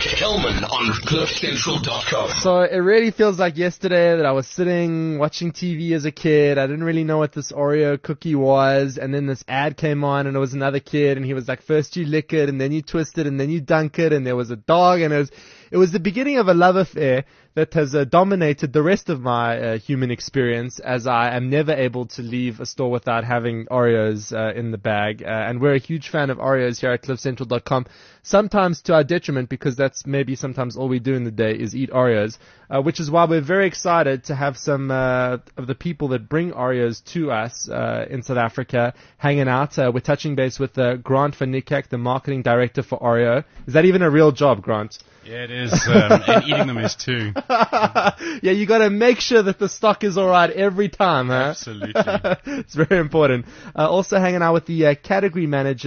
Kelman on CliffCentral.com. So it really feels like yesterday that I was sitting watching TV as a kid. I didn't really know what this Oreo cookie was, and then this ad came on, and it was another kid, and he was like, first you lick it, and then you twist it, and then you dunk it, and there was a dog, and it was the beginning of a love affair that has dominated the rest of my human experience, as I am never able to leave a store without having Oreos in the bag. And we're a huge fan of Oreos here at CliffCentral.com, sometimes to our detriment, because that's maybe sometimes all we do in the day is eat Oreos, which is why we're very excited to have some of the people that bring Oreos to us in South Africa hanging out. We're touching base with Grant van Niekerk, the marketing director for Oreo. Is that even a real job, Grant? Yeah, it is, and eating them is too. Yeah, you got to make sure that the stock is all right every time, huh? Absolutely. It's very important. Also hanging out with the category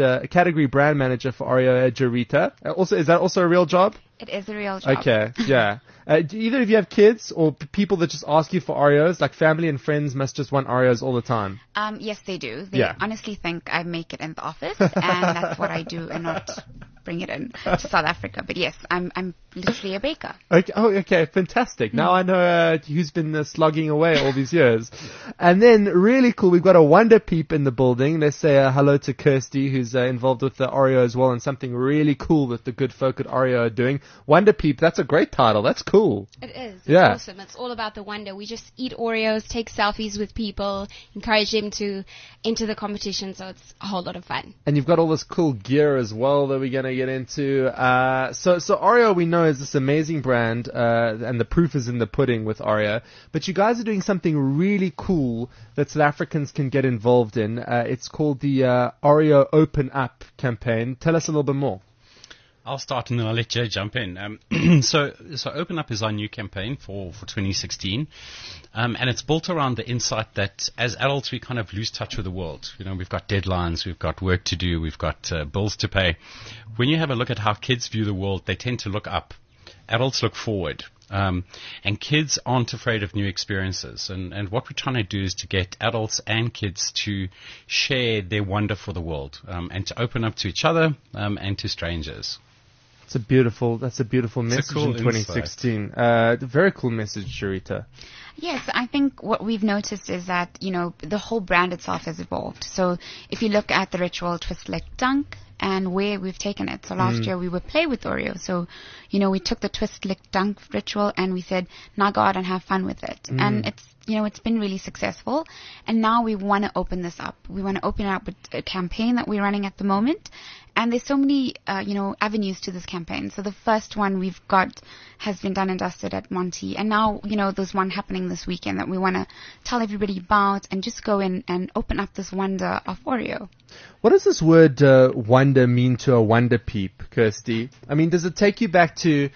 brand manager for Oreo, Jarita. Is that also a real job? It is a real job. Okay, yeah. Do either of you have kids or people that just ask you for Oreos? Like family and friends must just want Oreos all the time. Yes, they do. They honestly think I make it in the office, and that's what I do, and not bring it in to South Africa. But yes, I'm literally a baker. Okay. Oh, okay. Fantastic. Now I know who's been slogging away all these years. And then really cool, we've got a Wonder Peep in the building. Let's say hello to Kirsty, who's involved with the Oreo as well, and something really cool that the good folk at Oreo are doing. Wonder Peep, that's a great title. That's cool. It is. It's awesome. It's all about the wonder. We just eat Oreos, take selfies with people, encourage them to enter the competition, so it's a whole lot of fun. And you've got all this cool gear as well that we're going to get into. So Oreo, we know, is this amazing brand, and the proof is in the pudding with Oreo. But you guys are doing something really cool that South Africans can get involved in. It's called the Oreo Open Up campaign. Tell us a little bit more. I'll start and then I'll let Jay jump in. So Open Up is our new campaign for 2016. And it's built around the insight that as adults we kind of lose touch with the world. You know, we've got deadlines, we've got work to do, we've got bills to pay. When you have a look at how kids view the world, they tend to look up. Adults look forward. And kids aren't afraid of new experiences. And what we're trying to do is to get adults and kids to share their wonder for the world, and to open up to each other, and to strangers. That's a beautiful message cool in 2016. Very cool message, Sharita. Yes, I think what we've noticed is that, the whole brand itself has evolved. So if you look at the ritual Twist, Lick, Dunk, and where we've taken it. So last year we would play with Oreo. So, we took the Twist, Lick, Dunk ritual and we said, now go out and have fun with it. And it's been really successful. And now we want to open this up. We want to open it up with a campaign that we're running at the moment. And there's so many, avenues to this campaign. So the first one we've got has been done and dusted at Monty. And now, there's one happening this weekend that we want to tell everybody about and just go in and open up this wonder of Oreo. What does this word wonder mean to a Wonder Peep, Kirsty? I mean, does it take you back to...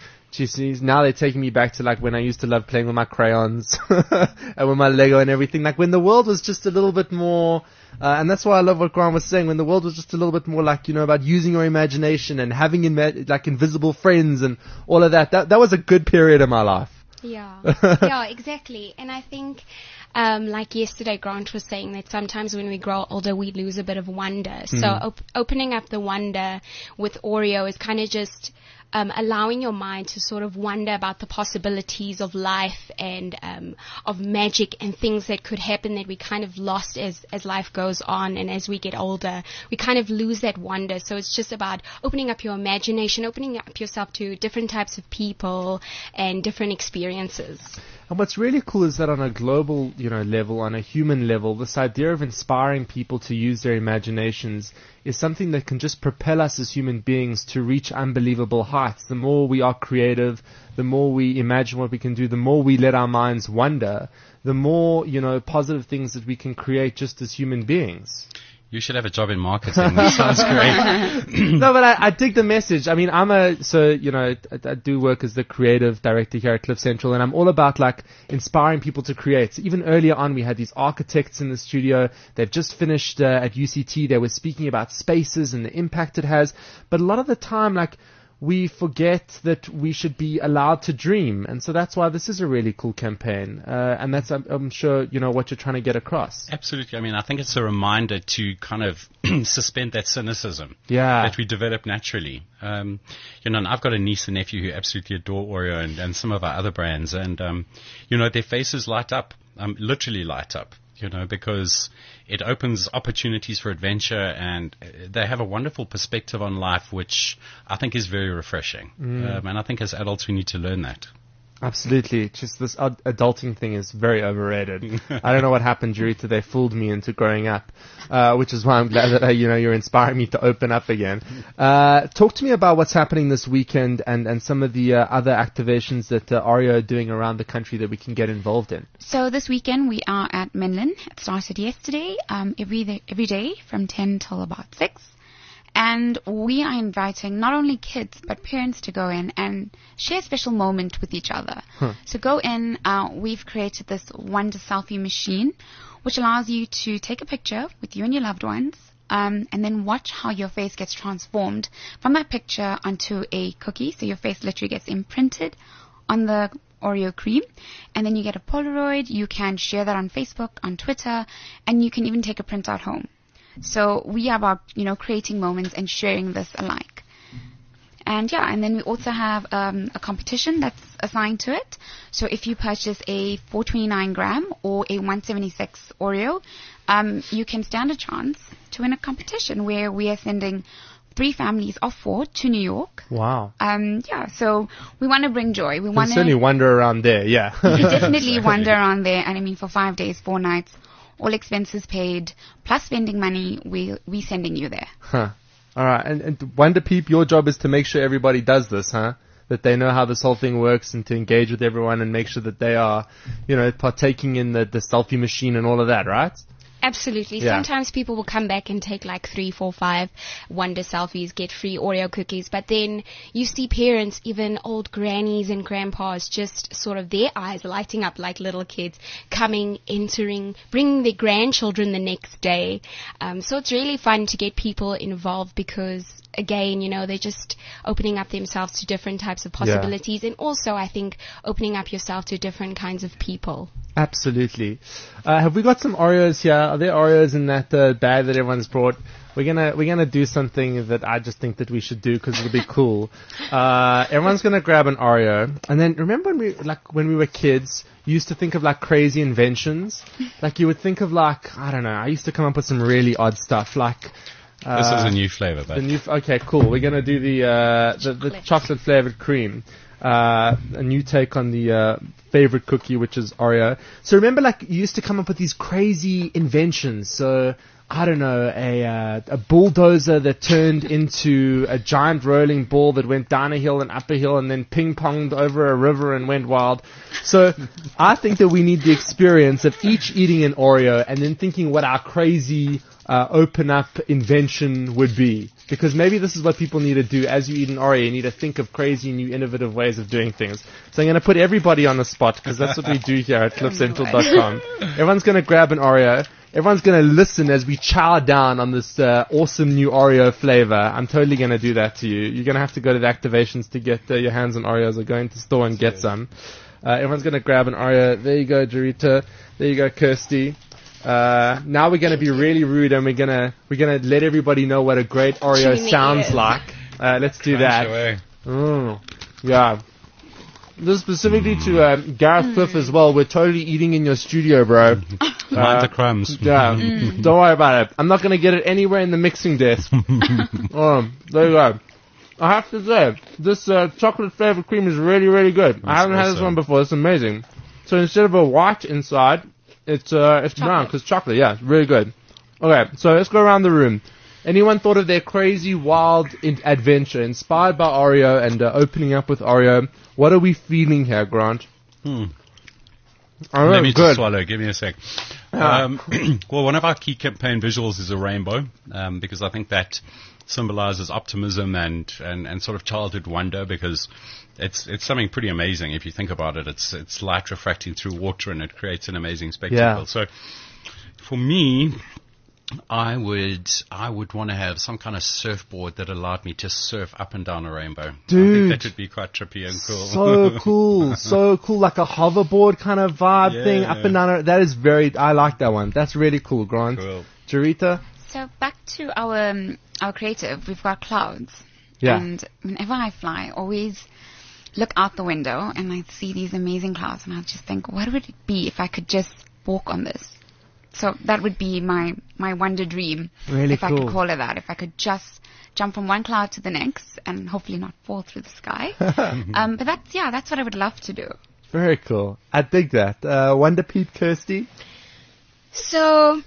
Now they're taking me back to like when I used to love playing with my crayons and with my Lego and everything. Like when the world was just a little bit more, and that's why I love what Grant was saying. When the world was just a little bit more like, about using your imagination and having like invisible friends and all of that. That was a good period of my life. Yeah, yeah, exactly. And I think, like yesterday, Grant was saying that sometimes when we grow older, we lose a bit of wonder. So opening up the wonder with Oreo is kind of just allowing your mind to sort of wonder about the possibilities of life and of magic and things that could happen that we kind of lost as life goes on, and as we get older we kind of lose that wonder. So it's just about opening up your imagination, opening up yourself to different types of people and different experiences. And what's really cool is that on a global, level, on a human level, this idea of inspiring people to use their imaginations is something that can just propel us as human beings to reach unbelievable heights. The more we are creative, the more we imagine what we can do, the more we let our minds wander, the more, positive things that we can create just as human beings. You should have a job in marketing. That sounds great. No, but I dig the message. I mean, I do work as the creative director here at Cliff Central, and I'm all about like inspiring people to create. So even earlier on, we had these architects in the studio. They've just finished at UCT. They were speaking about spaces and the impact it has. But a lot of the time, like, we forget that we should be allowed to dream. And so that's why this is a really cool campaign. And that's, I'm sure, what you're trying to get across. Absolutely. I mean, I think it's a reminder to kind of suspend that cynicism Yeah. that we develop naturally. And I've got a niece and nephew who absolutely adore Oreo and some of our other brands. And, their faces light up, literally light up. Because it opens opportunities for adventure, and they have a wonderful perspective on life, which I think is very refreshing. And I think as adults we need to learn that. Absolutely. Just this adulting thing is very overrated. I don't know what happened, Jarita. They fooled me into growing up, which is why I'm glad that, you're inspiring me to open up again. Talk to me about what's happening this weekend and some of the other activations that Oreo are doing around the country that we can get involved in. So this weekend we are at Menlyn. It started yesterday, every day from 10 till about 6. And we are inviting not only kids, but parents to go in and share a special moment with each other. So go in, we've created this Wonder Selfie machine, which allows you to take a picture with you and your loved ones, and then watch how your face gets transformed from that picture onto a cookie. So your face literally gets imprinted on the Oreo cream, and then you get a Polaroid. You can share that on Facebook, on Twitter, and you can even take a printout home. So we are about, creating moments and sharing this alike. And then we also have a competition that's assigned to it. So if you purchase a 429 gram or a 176 Oreo, you can stand a chance to win a competition where we are sending 3 families of 4 to New York. Wow. So we want to bring joy. We You want can certainly wander around there, yeah. definitely wander around there. And I mean, for 5 days, 4 nights, all expenses paid, plus vending money, we sending you there. Huh. All right. And Wonder Peep, your job is to make sure everybody does this, huh? That they know how this whole thing works and to engage with everyone and make sure that they are, partaking in the selfie machine and all of that, right? Absolutely. Yeah. Sometimes people will come back and take like 3, 4, 5 Wonder selfies, get free Oreo cookies, but then you see parents, even old grannies and grandpas, just sort of their eyes lighting up like little kids, coming, entering, bringing their grandchildren the next day. So it's really fun to get people involved because, again, they're just opening up themselves to different types of possibilities, and also, I think, opening up yourself to different kinds of people. Absolutely. Have we got some Oreos here? Are there Oreos in that bag that everyone's brought? We're gonna do something that I just think that we should do because it'll be cool. Everyone's gonna grab an Oreo, and then remember when we were kids, you used to think of like crazy inventions. Like you would think of I don't know. I used to come up with some really odd stuff like. This is a new flavor, but Okay, cool. We're gonna do the chocolate flavored cream. A new take on the favorite cookie, which is Oreo. So remember, you used to come up with these crazy inventions. So I don't know, a bulldozer that turned into a giant rolling ball that went down a hill and up a hill and then ping-ponged over a river and went wild. So I think that we need the experience of each eating an Oreo and then thinking what our crazy open up invention would be. Because maybe this is what people need to do as you eat an Oreo. You need to think of crazy, new, innovative ways of doing things. So I'm going to put everybody on the spot because that's what we do here at cliffcentral.com. Everyone's going to grab an Oreo. Everyone's going to listen as we chow down on this awesome new Oreo flavor. I'm totally going to do that to you. You're going to have to go to the activations to get your hands on Oreos or go into the store and get some. Everyone's going to grab an Oreo. There you go, Jarita. There you go, Kirsty. Now we're going to be really rude and we're going to let everybody know what a great Oreo sounds like. Let's do that. Yeah. This is specifically to Gareth Cliff as well. We're totally eating in your studio, bro. Mind the crumbs. Yeah. Don't worry about it. I'm not going to get it anywhere in the mixing desk. There you go. I have to say, this chocolate flavored cream is really, really good. I haven't had this one before. It's amazing. So instead of a white inside, it's brown because chocolate. Yeah, really good. Okay, so let's go around the room. Anyone thought of their crazy, wild adventure inspired by Oreo and opening up with Oreo? What are we feeling here, Grant? Let me just swallow. Give me a sec. Well, one of our key campaign visuals is a rainbow because I think that symbolizes optimism and sort of childhood wonder because it's something pretty amazing if you think about it. It's light refracting through water and it creates an amazing spectacle. Yeah. So for me, I would want to have some kind of surfboard that allowed me to surf up and down a rainbow. Dude. I think that would be quite trippy and cool. So cool. So cool. Like a hoverboard kind of vibe thing up and down. That is I like that one. That's really cool, Grant. Cool. Jarita? So back to our creative, we've got clouds. Yeah. And whenever I fly, I always look out the window and I see these amazing clouds and I just think, what would it be if I could just walk on this? So that would be my wonder dream. Really if cool. I could call it that. If I could just jump from one cloud to the next and hopefully not fall through the sky. But that's what I would love to do. Very cool. I dig that. Wonder Peep, Kirsty? So,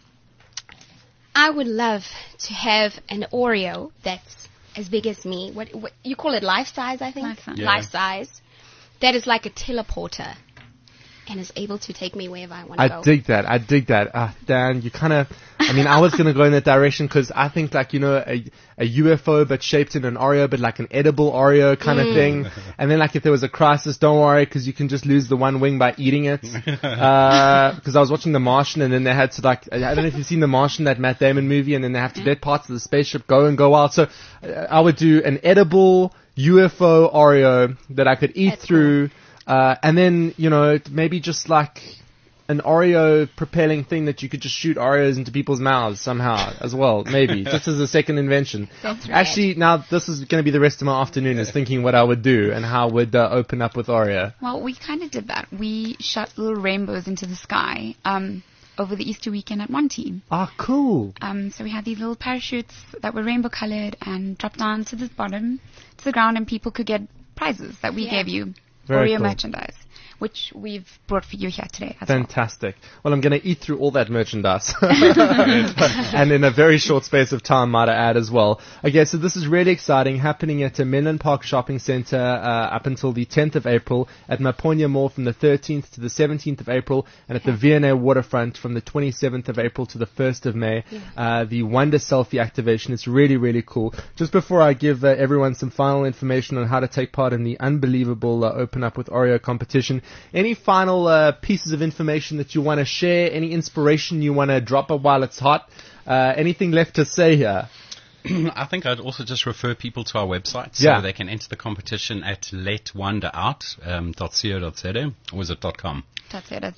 I would love to have an Oreo that's as big as me. What you call it, life size, I think? Life size. Yeah. Life size. That is like a teleporter and is able to take me wherever I want to go. I dig that. Dan, you kind of, I was going to go in that direction because I think like, a UFO but shaped in an Oreo, but like an edible Oreo kind of thing. And then like if there was a crisis, don't worry because you can just lose the one wing by eating it. Because I was watching The Martian and then they had to like, I don't know if you've seen The Martian, that Matt Damon movie, and then they have to let parts of the spaceship go and go out. So I would do an edible UFO Oreo that I could eat That's through. And then, maybe just like an Oreo propelling thing that you could just shoot Oreos into people's mouths somehow as well, maybe, just as a second invention. That's right. Actually, now this is going to be the rest of my afternoon is thinking what I would do and how I would open up with Oreo. Well, we kind of did that. We shot little rainbows into the sky over the Easter weekend at one team. Ah, cool. So we had these little parachutes that were rainbow colored and dropped down to the bottom, to the ground, and people could get prizes that we gave you. Very Oreo cool. merchandise, which we've brought for you here today as well. Fantastic. Well, I'm going to eat through all that merchandise. And in a very short space of time, might I add as well. Okay, so this is really exciting, happening at Menlyn Park Shopping Centre up until the 10th of April, at Maponya Mall from the 13th to the 17th of April, and at the V&A Waterfront from the 27th of April to the 1st of May. The Wonder Selfie activation is really, really cool. Just before I give everyone some final information on how to take part in the unbelievable Open Up with Oreo competition, any final pieces of information that you want to share? Any inspiration you want to drop while it's hot? Anything left to say here? I think I'd also just refer people to our website so Yeah. they can enter the competition at letwonderout.co.za, or is it .com? That's it.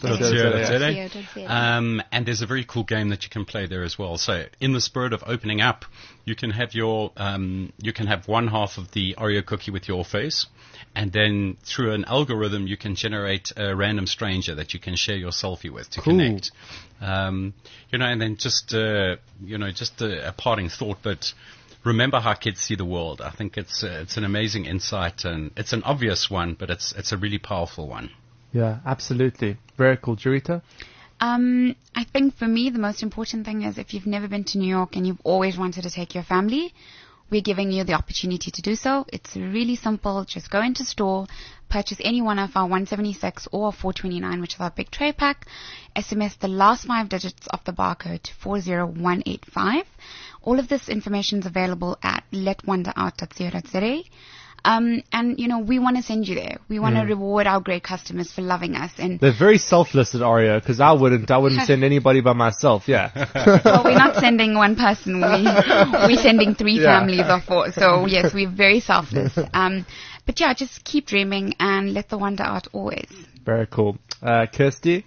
And there's a very cool game that you can play there as well. So in the spirit of opening up, you can have you can have one half of the Oreo cookie with your face, and then through an algorithm you can generate a random stranger that you can share your selfie with to connect. And then just a parting thought, but remember how kids see the world. I think it's an amazing insight, and it's an obvious one, but it's a really powerful one. Yeah, absolutely. Very cool. Jarita? I think for me, the most important thing is if you've never been to New York and you've always wanted to take your family, we're giving you the opportunity to do so. It's really simple. Just go into store, purchase any one of our 176 or 429, which is our big tray pack. SMS the last 5 digits of the barcode to 40185. All of this information is available at letwonderout.co.za. And we want to send you there. We want to reward our great customers for loving us. And They're very selfless at Oreo because I wouldn't send anybody by myself. Yeah. well, we're not sending one person. We're sending 3 families of 4. So yes, we're very selfless. But yeah, just keep dreaming and let the wonder out always. Very cool. Kirsty?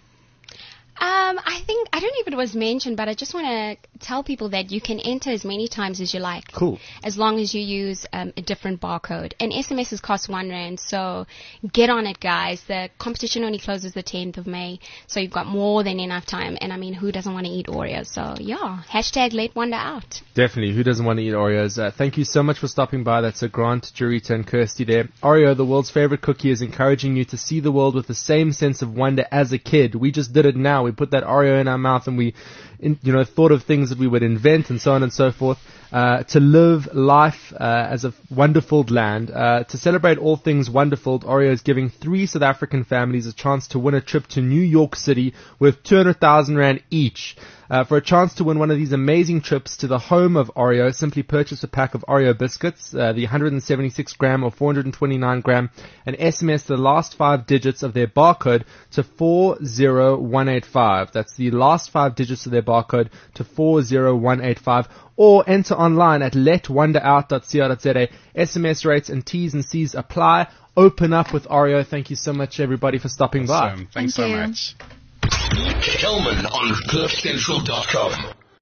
I think, I don't know if it was mentioned, but I just want to tell people that you can enter as many times as you like. Cool. As long as you use a different barcode. And SMSs cost R1, so get on it, guys. The competition only closes the 10th of May, so you've got more than enough time. And I mean, who doesn't want to eat Oreos? So yeah, hashtag #LetWonderOut. Definitely. Who doesn't want to eat Oreos? Thank you so much for stopping by. That's Grant, Jarita, and Kirsty there. Oreo, the world's favorite cookie, is encouraging you to see the world with the same sense of wonder as a kid. We just did it now. We put that Oreo in our mouth and we, thought of things that we would invent and so on and so forth. To live life as a wonderful land. To celebrate all things wonderful, Oreo is giving 3 South African families a chance to win a trip to New York City worth 200,000 Rand each. For a chance to win one of these amazing trips to the home of Oreo, simply purchase a pack of Oreo biscuits, the 176 gram or 429 gram, and SMS the last 5 digits of their barcode to 40185. That's the last 5 digits of their barcode to 40185. Or enter online at letwonderout.co.za. SMS rates and T's and C's apply. Open up with Oreo. Thank you so much, everybody, for stopping by. Thanks so Thank you. much. Kelman on CliffCentral.com.